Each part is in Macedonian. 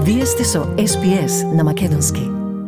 Вие сте со SPS на Македонски.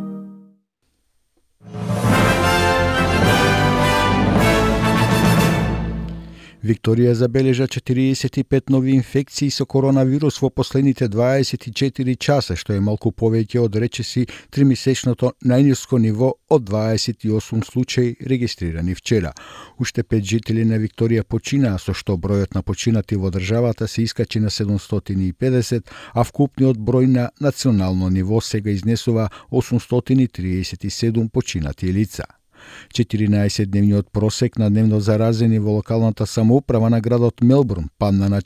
Викторија забележа 45 нови инфекции со коронавирус во последните 24 часа, што е малку повеќе од речиси тримесечното најниско ниво од 28 случаи регистрирани вчера. Уште 5 жители на Викторија починаа, со што бројот на починати во државата се искачи на 750, а вкупниот број на национално ниво сега изнесува 837 починати лица. 14-дневниот просек на дневно заразени во локалната самоуправа на градот Мелбурн падна на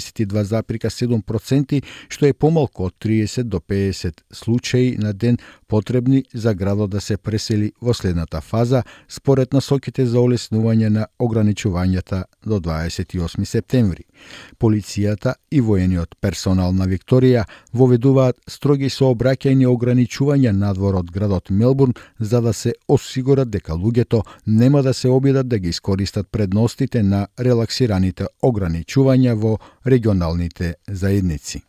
42,7%, што е помалку од 30 до 50 случаи на ден потребни за градот да се пресели во следната фаза, според насоките за олеснување на ограничувањата до 28 септември. Полицијата и воениот персонал на Викторија воведуваат строги сообраќајни ограничувања надвор од градот Мелбурн за да се осигурат дека луѓето нема да се обидат да ги искористат предностите на релаксираните ограничувања во регионалните заедници.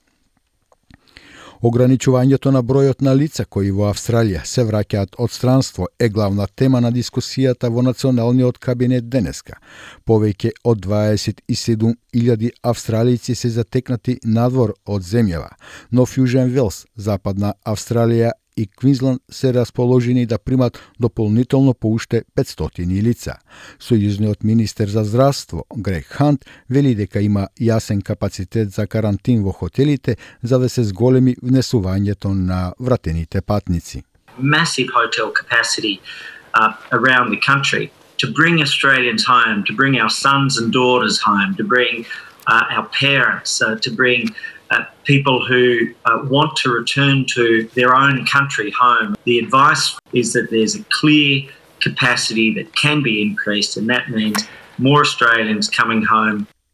Ограничувањето на бројот на лица кои во Австралија се враќаат од странство е главна тема на дискусијата во националниот кабинет денеска. Повеќе од 27.000 австралици се затекнати надвор од земјава, но Южен Велс, Западна Австралија и Квинсланд се расположени да примат дополнително по уште 500 лица. Сојузниот министер за здравство Грег Хант вели дека има јасен капацитет за карантин во хотелите за да се зголеми внесувањето на вратените патници. Massive hotel capacity around the country to bring Australians home, to bring our sons and daughters home, to bring our parents, to bring people who want to return to their own country home. The advice is that there's a clear capacity that can be increased, and that means more Australians coming home.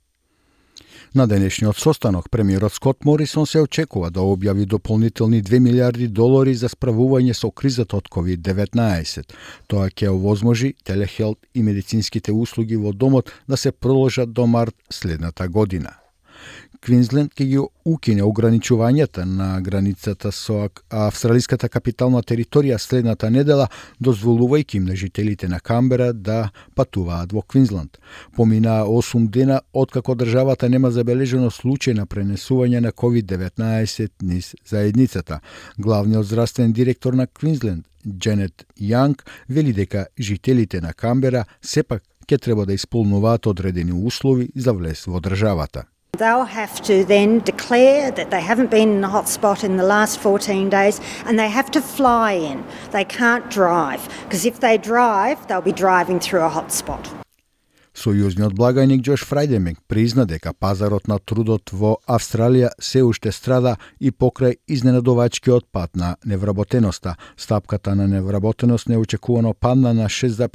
На денешниот состанок, премиерот Скот Морисон се очекува да објави дополнителни $2 милиарди за справување со кризата од COVID-19. Тоа ќе овозможи телехелт и медицинските услуги во домот да се продолжат до март следната година. Квинсленд ќе ги укине ограничувањата на границата со австралиската капитална територија следната недела, дозволувајќи им на жителите на Камбера да патуваат во Квинсленд. Поминаа 8 дена откако државата нема забележено случај на пренесување на COVID-19 низ заедницата. Главниот здравствен директор на Квинсленд, Дженет Јанг, вели дека жителите на Камбера сепак ќе треба да исполнуваат одредени услови за влез во државата. They'll have to then declare that they haven't been in a hotspot in the last 14 days and they have to fly in. They can't drive because if they drive, they'll be driving through a hotspot. Сојузниот благајник Џош Фрајденберг призна дека пазарот на трудот во Австралија се уште страда и покрај изненадувачкиот пат на невработеноста. Стапката на невработеност неочекувано падна на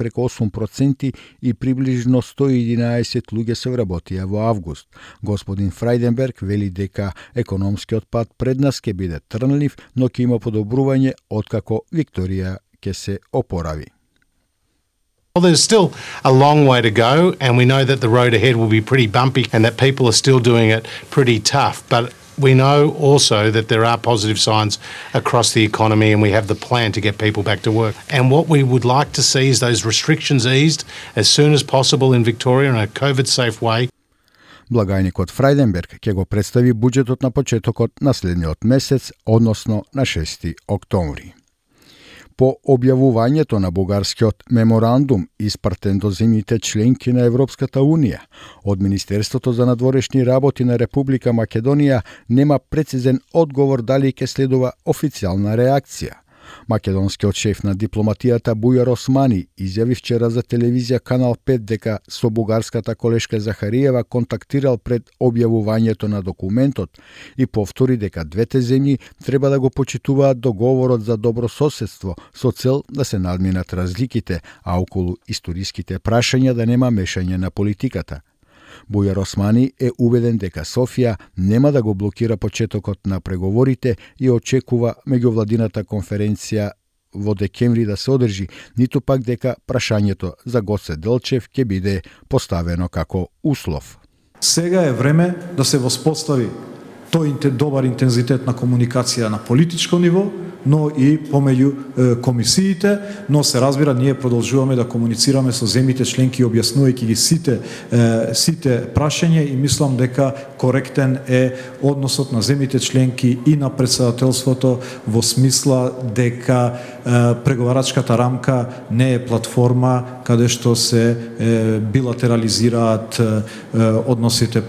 6,8% и приближно 111 луѓе се вработија во август. Господин Фрајденберг вели дека економскиот пат пред нас ќе биде трнлив, но ќе има подобрување откако Викторија ќе се опорави. Well, there's still a long way to go, and we know that the road ahead will be pretty bumpy and that people are still doing it pretty tough. But we know also that there are positive signs across the economy and we have the plan to get people back to work. And what we would like to see is those restrictions eased as soon as possible in Victoria in a COVID-safe way. Благајникот Фрајденберг ќе го представи буџетот на почетокот на следниот месец, односно на 6 октомври. По објавувањето на бугарскиот меморандум испратен до земјите членки на Европската Унија, од Министерството за надворешни работи на Република Македонија нема прецизен одговор дали ќе следува официјална реакција. Македонскиот шеф на дипломатијата Бујар Османи изјави вчера за телевизија Канал 5 дека со бугарската колешка Захариева контактирал пред објавувањето на документот и повтори дека двете земји треба да го почитуваат договорот за добрососедство со цел да се надминат разликите, а околу историските прашања да нема мешање на политиката. Бујар Османи е убеден дека Софија нема да го блокира почетокот на преговорите и очекува меѓувладината конференција во декември да се одржи, ниту пак дека прашањето за Гоце Делчев ќе биде поставено како услов. Сега е време да се воспостави тој добар интензитет на комуникација на политичко ниво, но и помеѓу комисиите, но се разбира ние продолжуваме да комуницираме со земјите членки објаснувајќи ги сите прашања и мислам дека коректен е односот на земјите членки и на претседателството во смисла дека преговарачката рамка не е платформа каде што се билатерализираат односите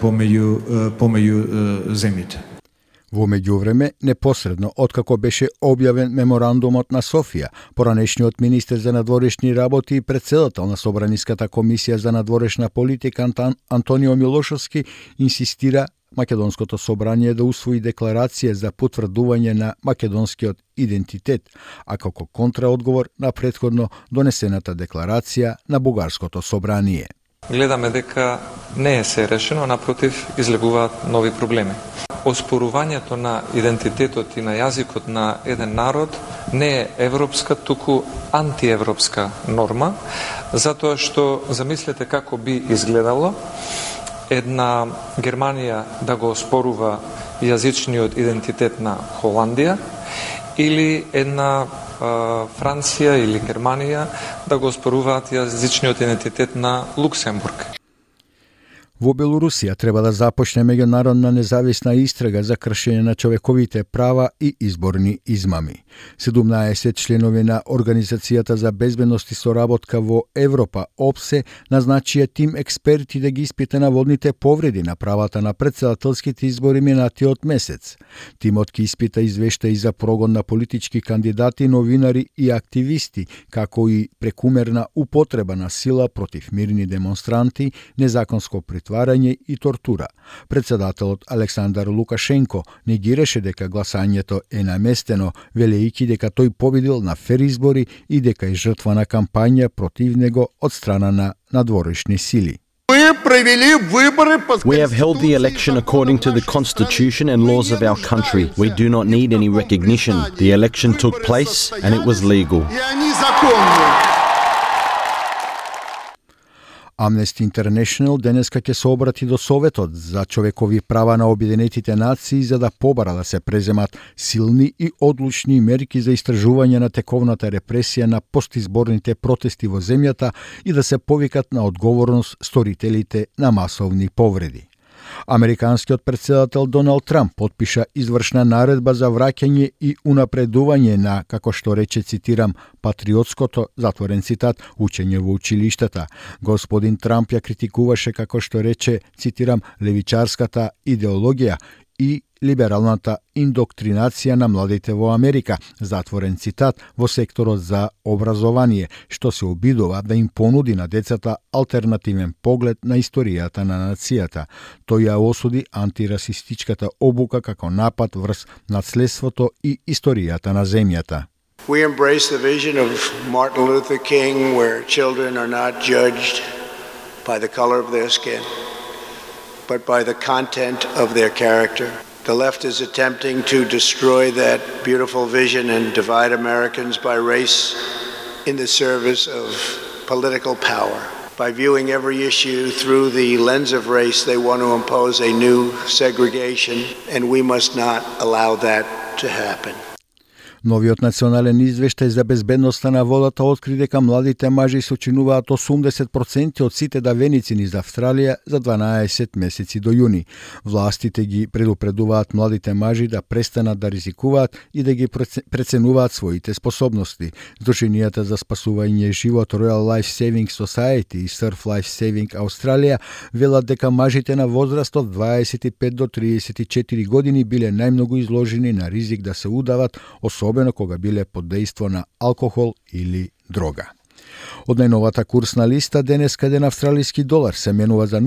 помеѓу земјите. Во меѓувреме, непосредно откако беше објавен меморандумот на Софија, поранешниот министер за надворешни работи и претседател на Собраниската комисија за надворешна политика Антонио Милошовски инсистира Македонското собрание да усвои декларација за потврдување на македонскиот идентитет, а како контраодговор на претходно донесената декларација на Бугарското собрание. Гледаме дека не е се решено, напротив, излегуваат нови проблеми. Оспорувањето на идентитетот и на јазикот на еден народ не е европска, туку антиевропска норма, затоа што замислете како би изгледало една Германија да го оспорува јазичниот идентитет на Холандија или една Франција или Германија да го оспоруваат јазичниот идентитет на Луксембург. Во Белорусија треба да започне меѓународна независна истрага за кршење на човековите права и изборни измами. 17 членови на Организацијата за безбедност и соработка во Европа, ОПСЕ, назначија тим експерти да ги испита наводните повреди на правата на претседателските избори минатиот месец. Тимот ќе испита извештаи за прогон на политички кандидати, новинари и активисти, како и прекумерна употреба на сила против мирни демонстранти, незаконско притварање и тортура. Председателот Александар Лукашенко негираше дека гласањето е наместено, велејќи дека тој победил на фер избори и дека е жртва на кампања против него од страна на надворешни сили. We have held the election according to the Constitution and laws of our country. We do not need any recognition. The election took place and it was legal. Amnesty International денеска ќе се обрати до Советот за човекови права на Обединетите нации за да побара да се преземат силни и одлучни мерки за истражување на тековната репресија на постизборните протести во земјата и да се повикат на одговорност сторителите на масовни повреди. Американскиот претседател Доналд Трамп потпиша извршна наредба за враќање и унапредување на, како што рече, цитирам, патриотското, затворен цитат, учење во училиштата. Господин Трамп ја критикуваше, како што рече, цитирам, левичарската идеологија и либералната индоктринација на младите во Америка, затворен цитат, во секторот за образование, што се обидува да им понуди на децата алтернативен поглед на историјата на нацијата. Тој ја осуди антирасистичката обука како напад врз наследството и историјата на земјата. We embrace the vision of Martin Luther King where children are not judged by the color of their skin, but by the content of their character. The left is attempting to destroy that beautiful vision and divide Americans by race in the service of political power. By viewing every issue through the lens of race, they want to impose a new segregation, and we must not allow that to happen. Новиот национален извештај за безбедноста на водата откри дека младите мажи сочинуваат 80% од сите давеници низ Австралија за 12 месеци до јуни. Властите ги предупредуваат младите мажи да престанат да ризикуваат и да ги преценуваат своите способности. Здруженијата за спасување живот Royal Life Saving Society и Surf Life Saving Australia велат дека мажите на возраст од 25 до 34 години биле најмногу изложени на ризик да се удават, особено кога биле под дејство на алкохол или дрога. Од најновата курсна листа денеска еден австралиски долар се менува за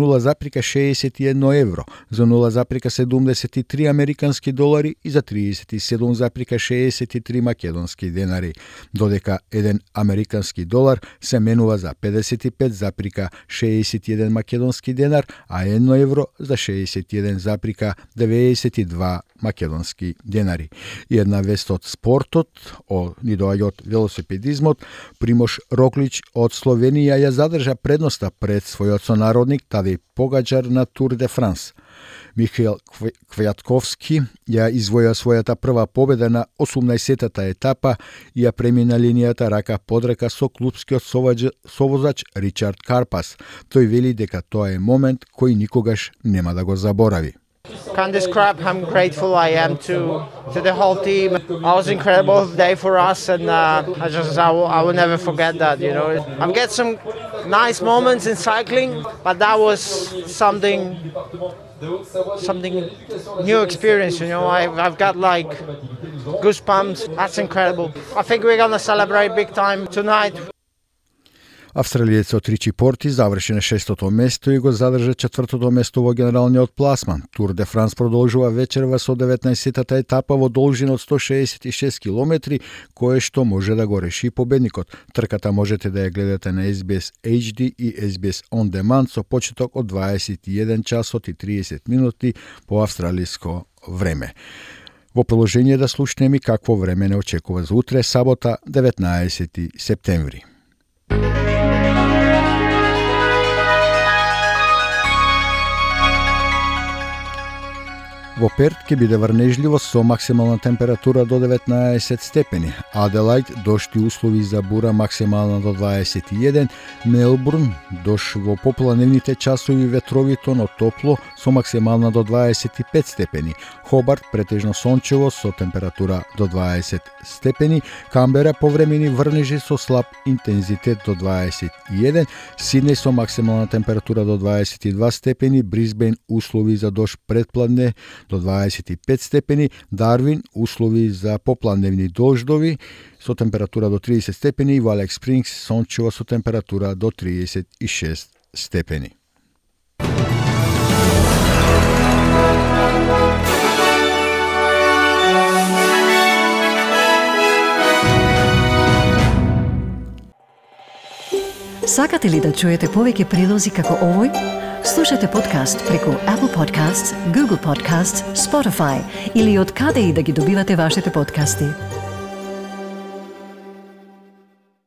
0,61 евро, за 0,73 американски долари и за 37,63 македонски денари, додека еден американски долар се менува за 55,61 македонски денар, а 1 евро за 61,92 македонски денари. И една вест од спортот, ни доаѓа од велосипедизмот. Примош Роглич од Словенија ја задржа предноста пред својот сонародник Тадеј Погачар на Тур де Франс. Михаил Квјатковски ја извоја својата прва победа на 18-тата етапа и ја премина линијата рака под рака со клубскиот совозач Ричард Карпас. Тој вели дека тоа е момент кој никогаш нема да го заборави. Can't describe how grateful I am to the whole team. It was an incredible day for us, and I will never forget that. You know, I've got some nice moments in cycling, but that was something new experience. You know, I've got like goosebumps. That's incredible. I think we're gonna celebrate big time tonight. Австралиецот Ричи Порти заврши на 6-то место и го задржа 4-то место во генералниот пласман. Тур де Франс продолжува вечерва со 19-тата етапа во должина од 166 километри, кое што може да го реши победникот. Трката можете да ја гледате на SBS HD и SBS On Demand со почеток од 21 часот и 30 минути по австралиско време. Во продолжение да слушнеме какво време не очекува за утре, сабота, 19 септември. Во Перт ќе биде врнежливо со максимална температура до 19 степени. Аделајд дошти услови за бура максимална до 21, Мелбурн дош во попланевните часови ветровито, но топло со максимална до 25 степени. Хобарт претежно сончево со температура до 20 степени, Камбера повремени врнежи со слаб интензитет до 21, Сиднеј со максимална температура до 22 степени, Брисбен услови за дожд предпладне до 25 степени, Дарвин услови за попладневни дождови со температура до 30 степени и во Алекс Спрингс сончево со температура до 36 степени. Сакате ли да чуете повеќе прилози како овој? Слушате подкаст преку Apple Podcasts, Google Podcasts, Spotify или од каде и да ги добивате вашите подкасти.